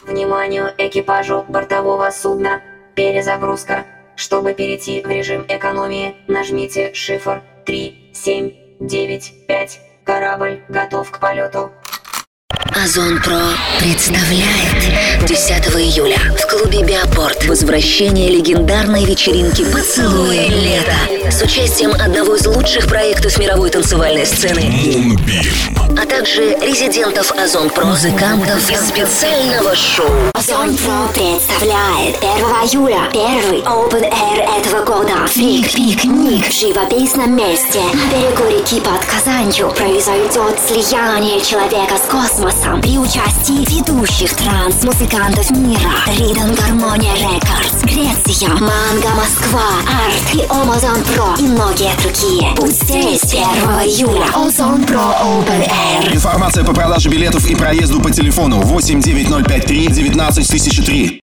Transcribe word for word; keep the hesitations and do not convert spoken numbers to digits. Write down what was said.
Вниманию экипажу бортового судна. Перезагрузка. Чтобы перейти в режим экономии, нажмите шифр три семь девять пять. Корабль готов к полету. Озон Про представляет десятого июля в клубе Биопорт возвращение легендарной вечеринки «Поцелуи лета» с участием одного из лучших проектов мировой танцевальной сцены Moonbeam, а также резидентов Озон Про, музыкантов и специального шоу. Озон Про представляет первого июля первый Open Air этого года. Фрик-пикник в живописном месте на берегу реки под Казанью. Произойдет слияние человека с космосом при участии ведущих транс-музыкантов мира. Rhythm Harmonia Records, Греция, Манго Москва, Арт и Озон Про и многие другие. Будь здесь первого июля. Озон Про Open Air. Информация по продаже билетов и проезду по телефону восемь девять ноль пять три девятнадцать тысяча три.